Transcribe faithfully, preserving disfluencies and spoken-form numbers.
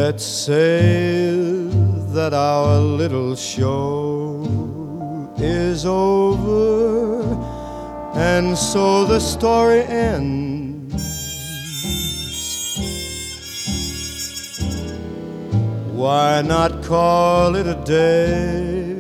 Let's say that our little show is over, and so the story ends. Why not call it a day?